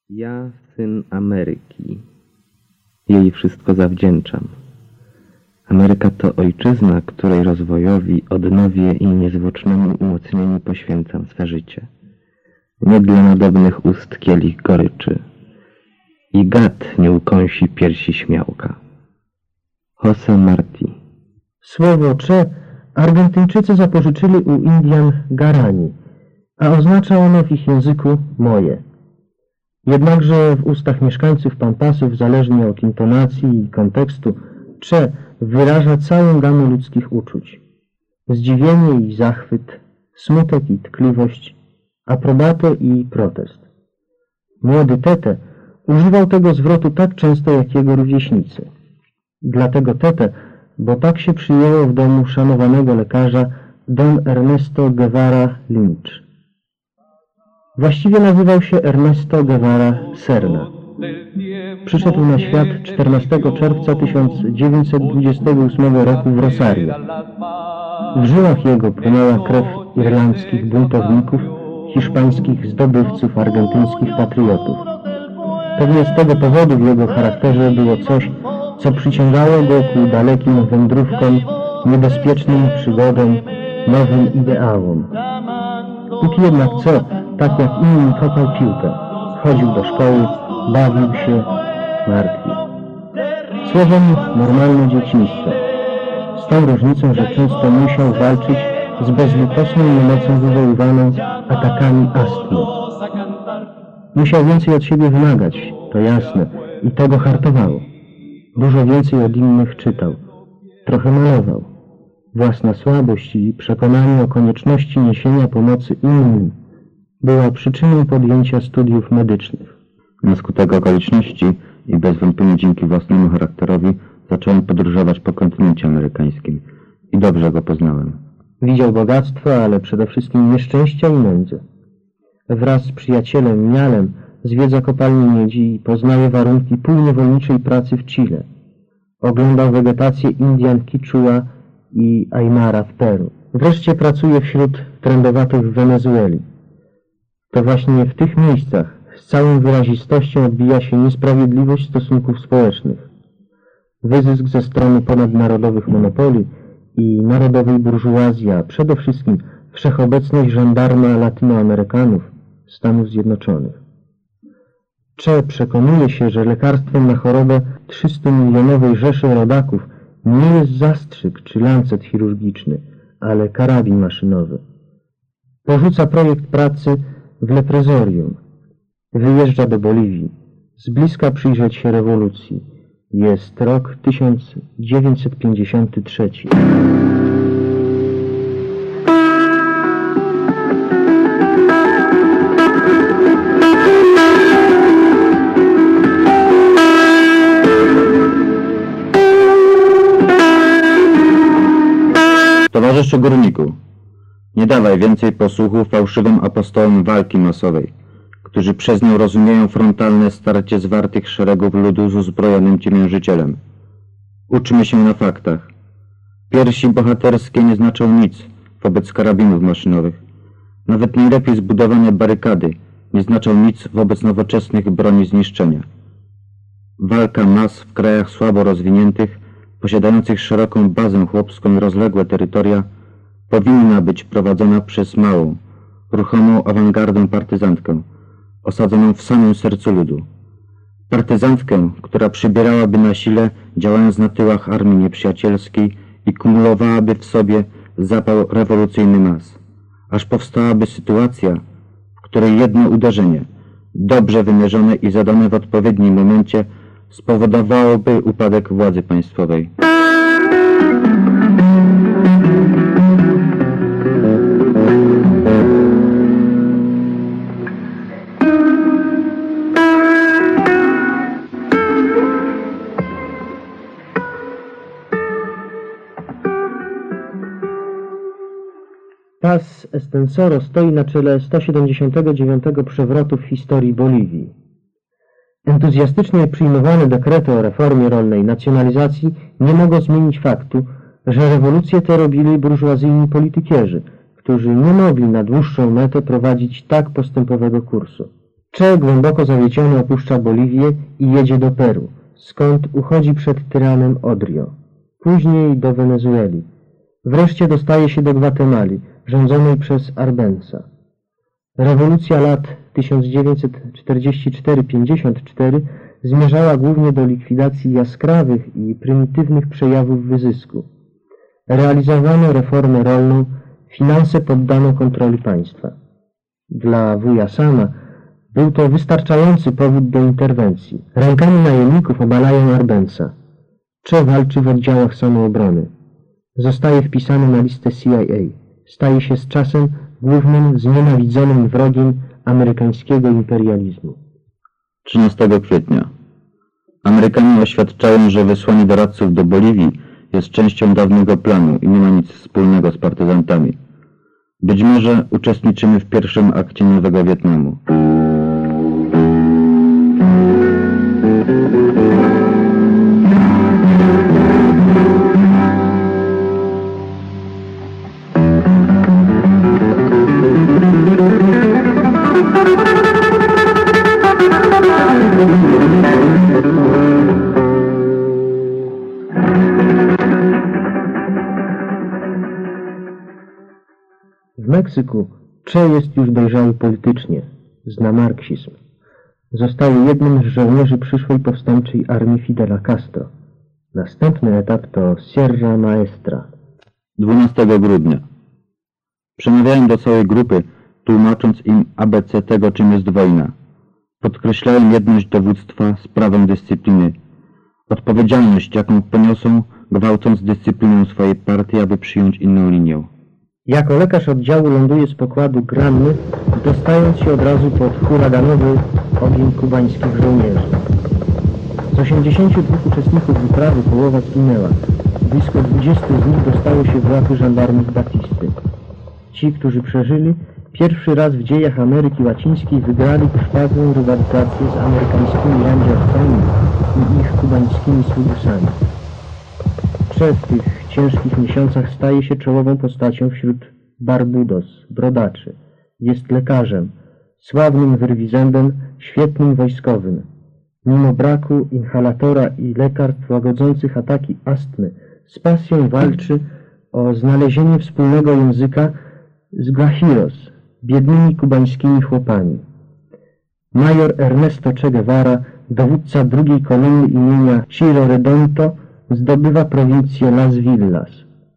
Ja, syn Ameryki, jej wszystko zawdzięczam. Ameryka to ojczyzna, której rozwojowi, odnowie i niezwłocznemu umocnieniu poświęcam swe życie. Nie dla nadobnych ust kielich goryczy i gad nie ukąsi piersi śmiałka. José Martí. Słowo Che Argentyńczycy zapożyczyli u Indian Guarani, a oznacza ono w ich języku moje. Jednakże w ustach mieszkańców Pampasów, zależnie od intonacji i kontekstu, Che wyraża całą gamę ludzkich uczuć. Zdziwienie i zachwyt, smutek i tkliwość, aprobatę i protest. Młody Tete używał tego zwrotu tak często jak jego rówieśnicy. Dlatego Tete, bo tak się przyjęło w domu szanowanego lekarza Don Ernesto Guevara Lynch. Właściwie nazywał się Ernesto Guevara Serna. Przyszedł na świat 14 czerwca 1928 roku w Rosario. W żyłach jego płynęła krew irlandzkich buntowników, hiszpańskich zdobywców, argentyńskich patriotów. Pewnie z tego powodu w jego charakterze było coś, co przyciągało go ku dalekim wędrówkom, niebezpiecznym przygodom, nowym ideałom. Póki jednak co, tak jak inni kopał piłkę, chodził do szkoły, bawił się, martwił. Słowem, normalne dzieciństwo. Z tą różnicą, że często musiał walczyć z bezlitosną niemocą wywoływaną atakami astmy. Musiał więcej od siebie wymagać, to jasne, i to go hartowało. Dużo więcej od innych czytał. Trochę malował. Własna słabość i przekonanie o konieczności niesienia pomocy innym była przyczyną podjęcia studiów medycznych. Na skutek okoliczności i bez wątpienia dzięki własnemu charakterowi zacząłem podróżować po kontynencie amerykańskim i dobrze go poznałem. Widział bogactwo, ale przede wszystkim nieszczęścia i nędzę. Wraz z przyjacielem Mialem zwiedza kopalnię miedzi i poznaje warunki półniewolniczej pracy w Chile. Oglądał wegetację Indian Quichua i Aymara w Peru. Wreszcie pracuje wśród trędowatych w Wenezueli. To właśnie w tych miejscach z całą wyrazistością odbija się niesprawiedliwość stosunków społecznych. Wyzysk ze strony ponadnarodowych monopoli i narodowej burżuazji, a przede wszystkim wszechobecność żandarma latynoamerykanów Stanów Zjednoczonych. Che przekonuje się, że lekarstwem na chorobę 300-milionowej rzeszy rodaków nie jest zastrzyk czy lancet chirurgiczny, ale karabin maszynowy. Porzuca projekt pracy w leprezorium. Wyjeżdża do Boliwii. Z bliska przyjrzeć się rewolucji. Jest rok 1953. Towarzyszu górniku, nie dawaj więcej posłuchu fałszywym apostołom walki masowej, którzy przez nią rozumieją frontalne starcie zwartych szeregów ludu z uzbrojonym ciemiężycielem. Uczmy się na faktach. Piersi bohaterskie nie znaczą nic wobec karabinów maszynowych. Nawet najlepiej zbudowane barykady nie znaczą nic wobec nowoczesnych broni zniszczenia. Walka mas w krajach słabo rozwiniętych, posiadających szeroką bazę chłopską i rozległe terytoria, powinna być prowadzona przez małą, ruchomą awangardę partyzantkę, osadzoną w samym sercu ludu. Partyzantkę, która przybierałaby na sile, działając na tyłach armii nieprzyjacielskiej i kumulowałaby w sobie zapał rewolucyjny mas, aż powstałaby sytuacja, w której jedno uderzenie, dobrze wymierzone i zadane w odpowiednim momencie, spowodowałoby upadek władzy państwowej. Paz Estenssoro stoi na czele 179 przewrotu w historii Boliwii. Entuzjastycznie przyjmowane dekrety o reformie rolnej nacjonalizacji nie mogą zmienić faktu, że rewolucje te robili burżuazyjni politykierzy, którzy nie mogli na dłuższą metę prowadzić tak postępowego kursu. Che głęboko zawiedziony opuszcza Boliwię i jedzie do Peru, skąd uchodzi przed tyranem Odrio. Później do Wenezueli. Wreszcie dostaje się do Gwatemali, rządzonej przez Arbenza. Rewolucja lat 1944-54 zmierzała głównie do likwidacji jaskrawych i prymitywnych przejawów wyzysku. Realizowano reformę rolną, finanse poddano kontroli państwa. Dla wuja Sama był to wystarczający powód do interwencji. Rękami najemników obalają Arbenza. Che walczy w oddziałach samoobrony. Zostaje wpisany na listę CIA. Staje się z czasem głównym znienawidzonym wrogiem amerykańskiego imperializmu. 13 kwietnia. Amerykanie oświadczają, że wysłanie doradców do Boliwii jest częścią dawnego planu i nie ma nic wspólnego z partyzantami. Być może uczestniczymy w pierwszym akcie Nowego Wietnamu. W Meksyku Che jest już dojrzały politycznie, zna marksizm. Został jednym z żołnierzy przyszłej powstańczej armii Fidela Castro. Następny etap to Sierra Maestra. 12 grudnia. Przemawiałem do całej grupy, tłumacząc im ABC tego, czym jest wojna. Podkreślałem jedność dowództwa z prawem dyscypliny, odpowiedzialność, jaką poniosą, gwałcąc dyscyplinę swojej partii, aby przyjąć inną linię. Jako lekarz oddziału ląduje z pokładu Granny, dostając się od razu pod huraganowy ogień kubańskich żołnierzy. Z 82 uczestników wyprawy połowa zginęła. Blisko 20 z nich dostało się w łapy żandarmów Batisty. Ci, którzy przeżyli, pierwszy raz w dziejach Ameryki Łacińskiej wygrali krwawą rywalizację z amerykańskimi rangercami i ich kubańskimi sługusami. Che w tych ciężkich miesiącach staje się czołową postacią wśród Barbudos, brodaczy. Jest lekarzem, sławnym wyrwizębem, świetnym wojskowym. Mimo braku inhalatora i lekarstw łagodzących ataki astmy, z pasją walczy o znalezienie wspólnego języka z guajiros, biednymi kubańskimi chłopami. Major Ernesto Che Guevara, dowódca drugiej kolumny imienia Chiro Redondo, zdobywa prowincję Las Villas.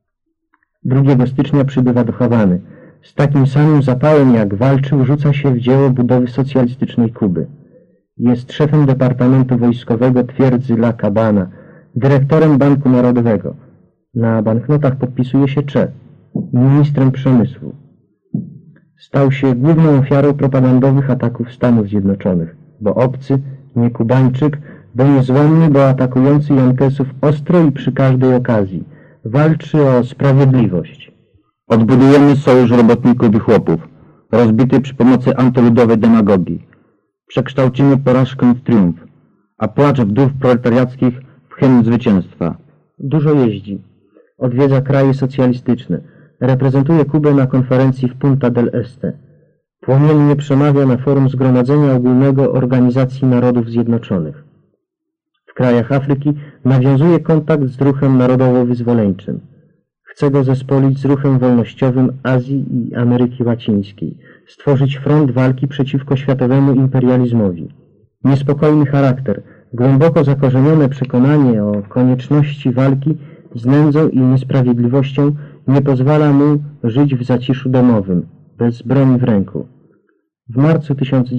2 stycznia przybywa do Hawany. Z takim samym zapałem jak walczył rzuca się w dzieło budowy socjalistycznej Kuby. Jest szefem Departamentu Wojskowego twierdzy La Cabana, dyrektorem Banku Narodowego. Na banknotach podpisuje się Che, ministrem przemysłu. Stał się główną ofiarą propagandowych ataków Stanów Zjednoczonych, bo obcy, nie Kubańczyk, był niezłomny, bo atakujący Jankesów ostro i przy każdej okazji. Walczy o sprawiedliwość. Odbudujemy sojusz robotników i chłopów, rozbity przy pomocy antyludowej demagogii. Przekształcimy porażkę w triumf, a płacz wdów proletariackich w hymn zwycięstwa. Dużo jeździ. Odwiedza kraje socjalistyczne. Reprezentuje Kubę na konferencji w Punta del Este. Płomiennie przemawia na forum Zgromadzenia Ogólnego Organizacji Narodów Zjednoczonych. W krajach Afryki nawiązuje kontakt z ruchem narodowo-wyzwoleńczym. Chce go zespolić z ruchem wolnościowym Azji i Ameryki Łacińskiej, stworzyć front walki przeciwko światowemu imperializmowi. Niespokojny charakter, głęboko zakorzenione przekonanie o konieczności walki z nędzą i niesprawiedliwością nie pozwala mu żyć w zaciszu domowym, bez broni w ręku. W marcu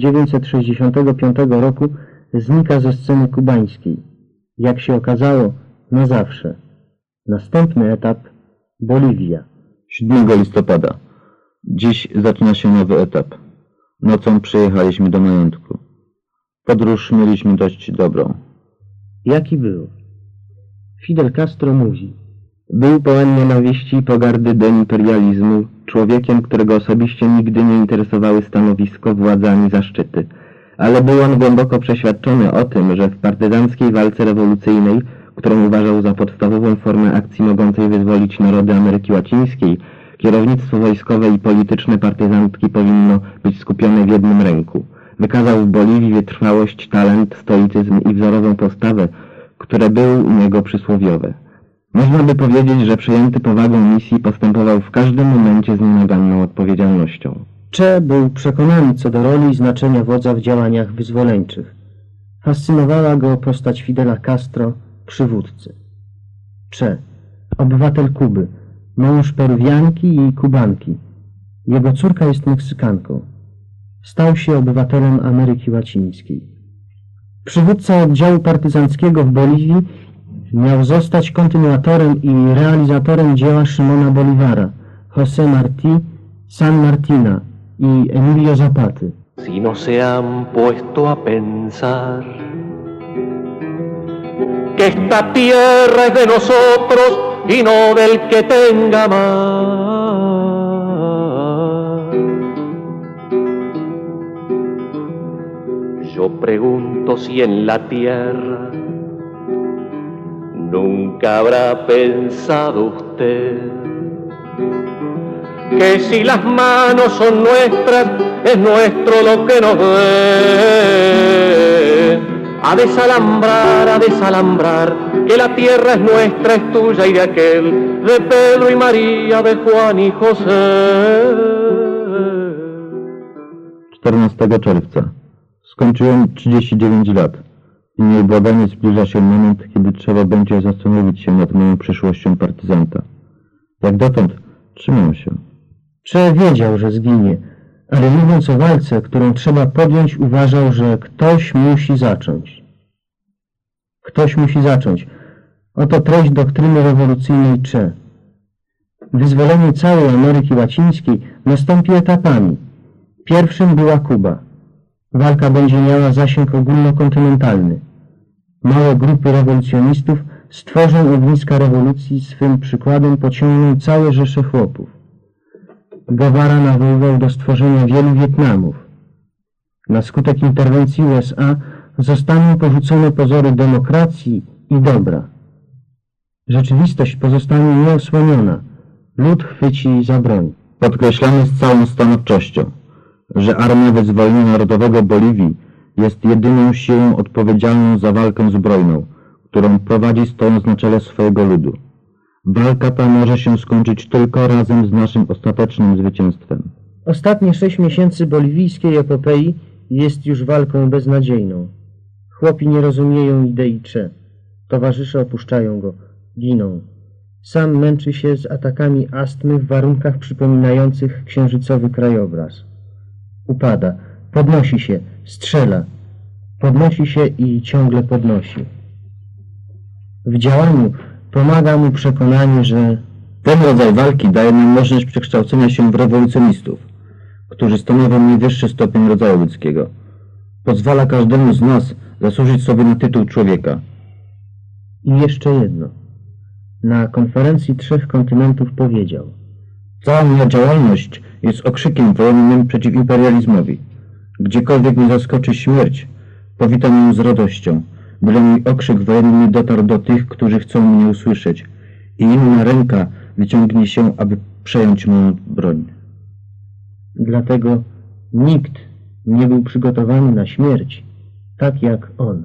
1965 roku znika ze sceny kubańskiej. Jak się okazało, na zawsze. Następny etap – Boliwia. 7 listopada. Dziś zaczyna się nowy etap. Nocą przyjechaliśmy do majątku. Podróż mieliśmy dość dobrą. Jaki był? Fidel Castro mówi: był pełen nienawiści i pogardy do imperializmu, człowiekiem, którego osobiście nigdy nie interesowały stanowisko, władza ani zaszczyty. Ale był on głęboko przeświadczony o tym, że w partyzanckiej walce rewolucyjnej, którą uważał za podstawową formę akcji mogącej wyzwolić narody Ameryki Łacińskiej, kierownictwo wojskowe i polityczne partyzantki powinno być skupione w jednym ręku. Wykazał w Boliwii wytrwałość, talent, stoicyzm i wzorową postawę, które były u niego przysłowiowe. Można by powiedzieć, że przejęty powagą misji postępował w każdym momencie z nienaganną odpowiedzialnością. Che był przekonany co do roli i znaczenia wodza w działaniach wyzwoleńczych. Fascynowała go postać Fidela Castro, przywódcy. Che, obywatel Kuby, mąż Peruwianki i Kubanki. Jego córka jest Meksykanką. Stał się obywatelem Ameryki Łacińskiej. Przywódca oddziału partyzanckiego w Boliwii miał zostać kontynuatorem i realizatorem dzieła Szymona Bolívara, José Martí San Martina i Emilio Zapaty. Si no se han puesto a pensar que esta tierra es de nosotros y no del que tenga más. Yo pregunto si en la tierra nunca habrá pensado usted que si las manos son nuestras, es nuestro lo que nos den. A desalambrar, que la tierra es nuestra, es tuya y de aquel, de Pedro y María, de Juan y José. 14 czerwca. Skończyłem 39 lat i nieubłaganie zbliża się moment, kiedy trzeba będzie zastanowić się nad moją przyszłością partyzanta. Jak dotąd trzymam się. Che wiedział, że zginie, ale mówiąc o walce, którą trzeba podjąć, uważał, że ktoś musi zacząć. Ktoś musi zacząć. Oto treść doktryny rewolucyjnej Che. Wyzwolenie całej Ameryki Łacińskiej nastąpi etapami. Pierwszym była Kuba. Walka będzie miała zasięg ogólnokontynentalny. Małe grupy rewolucjonistów stworzą ogniska rewolucji, swym przykładem pociągną całe rzesze chłopów. Guevara nawoływał do stworzenia wielu Wietnamów. Na skutek interwencji USA zostaną porzucone pozory demokracji i dobra. Rzeczywistość pozostanie nieosłoniona. Lud chwyci za broń. Podkreślamy z całą stanowczością, że Armia Wyzwolenia Narodowego Boliwii jest jedyną siłą odpowiedzialną za walkę zbrojną, którą prowadzi stojąc na czele swojego ludu. Walka ta może się skończyć tylko razem z naszym ostatecznym zwycięstwem. Ostatnie 6 miesięcy boliwijskiej epopei jest już walką beznadziejną. Chłopi nie rozumieją idei Che. Towarzysze opuszczają go, giną. Sam męczy się z atakami astmy w warunkach przypominających księżycowy krajobraz. Upada, podnosi się, strzela. Podnosi się i ciągle podnosi. W działaniu pomaga mu przekonanie, że ten rodzaj walki daje nam możliwość przekształcenia się w rewolucjonistów, którzy stanowią najwyższy stopień rodzaju ludzkiego. Pozwala każdemu z nas zasłużyć sobie na tytuł człowieka. I jeszcze jedno. Na konferencji 3 kontynentów powiedział: Cała moja działalność jest okrzykiem wojennym przeciw imperializmowi. Gdziekolwiek mnie zaskoczy śmierć, powitam ją z radością, byle mój okrzyk wojenny nie dotarł do tych, którzy chcą mnie usłyszeć i inna ręka wyciągnie się, aby przejąć moją broń. Dlatego nikt nie był przygotowany na śmierć tak jak on.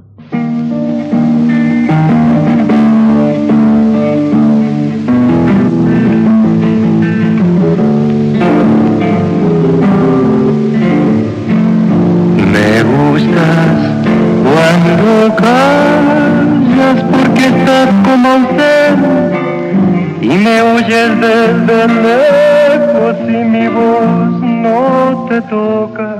Me gustas cuando callas porque estás como usted y me oyes desde lejos y mi voz no te toca.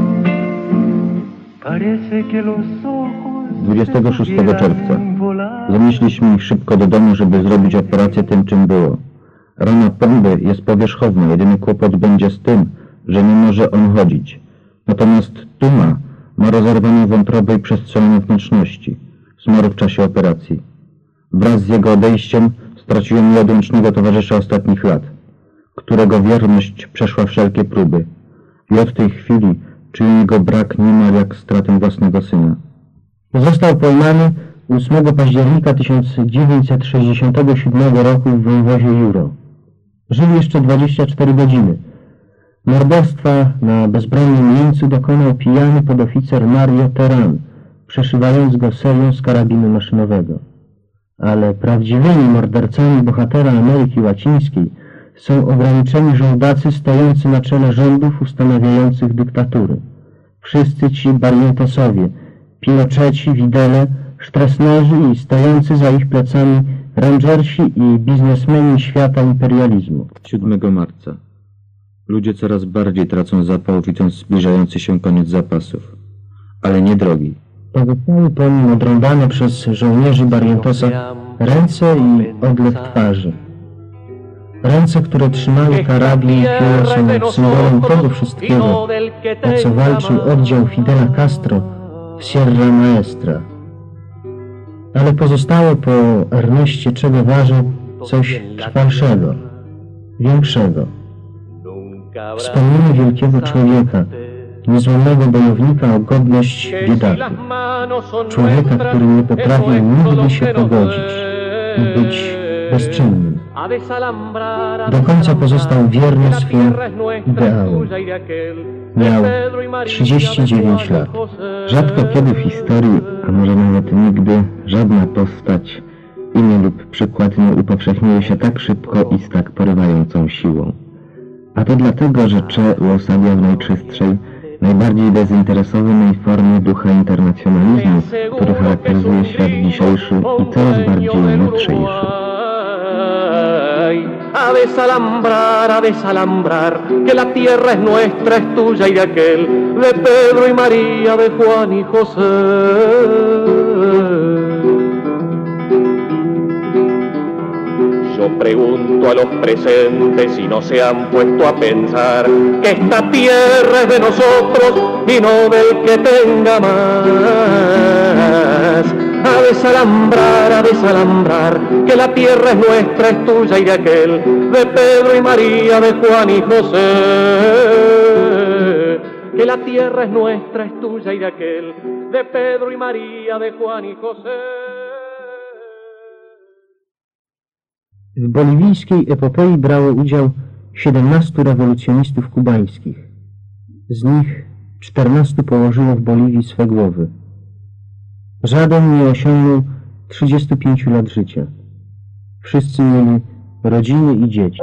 Parece que los ojos 26 czerwca. Zanieśliśmy ich szybko do domu, żeby zrobić operację tym, czym było. Rana Pomby jest powierzchowna, jedyny kłopot będzie z tym, że nie może on chodzić. Natomiast Tuma ma rozerwaną wątrobę i przestrzelone wnętrzności. Zmarł w czasie operacji. Wraz z jego odejściem straciłem nieodłącznego towarzysza ostatnich lat, którego wierność przeszła wszelkie próby. I od tej chwili czuję jego brak niemal jak stratę własnego syna. Został pojmany 8 października 1967 roku w wąwozie Juro. Żył jeszcze 24 godziny. Morderstwa na bezbronnym jeńcu dokonał pijany podoficer Mario Teran, przeszywając go serią z karabinu maszynowego. Ale prawdziwymi mordercami bohatera Ameryki Łacińskiej są ograniczeni żołdacy stojący na czele rządów ustanawiających dyktatury. Wszyscy ci Barrientosowie, Pinocheci, Widele, Stroessnerzy i stojący za ich plecami rangersi i biznesmeni świata imperializmu. 7 marca. Ludzie coraz bardziej tracą zapał, widząc zbliżający się koniec zapasów. Ale nie drogi. Pozostały po nim odrąbane przez żołnierzy Barrientosa ręce i odlew twarzy. Ręce, które trzymały karabin i pióro, są symbolem tego wszystkiego, o co walczył oddział Fidela Castro w Sierra Maestra. Ale pozostało po Erneście Che Guevarze coś trwalszego, większego. Wspomnienie wielkiego człowieka, niezłomnego bojownika o godność biedaków. Człowieka, który nie potrafił nigdy się pogodzić i być bezczynnym. Do końca pozostał wierny swym ideałom. Miał 39 lat. Rzadko kiedy w historii, a może nawet nigdy, żadna postać, imię lub przykład nie upowszechniły się tak szybko i z tak porywającą siłą. A to dlatego, że Che uosabiał w najczystszej, najbardziej bezinteresownej formie ducha internacjonalizmu, który charakteryzuje świat dzisiejszy i coraz bardziej jutrzejszy. A desalambrar, que la tierra es nuestra, es tuya y de aquel, de Pedro y María, de Juan y José. Yo pregunto a los presentes si no se han puesto a pensar que esta tierra es de nosotros y no del que tenga más. A desalambrar, que la tierra es nuestra, es tuya y de aquel, de Pedro y María, de Juan y José. Que la tierra es nuestra, es tuya y de aquel, de Pedro y María, de Juan y José. W boliwijskiej epopei brało udział 17 rewolucjonistów kubańskich. Z nich 14 położyło w Boliwii swe głowy. Żaden nie osiągnął 35 lat życia. Wszyscy mieli rodziny i dzieci.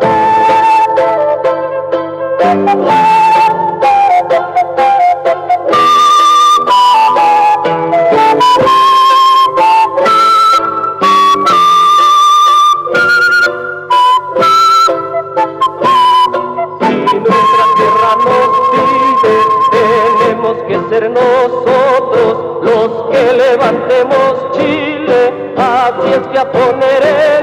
Ser nosotros los que levantemos Chile, así es que a poner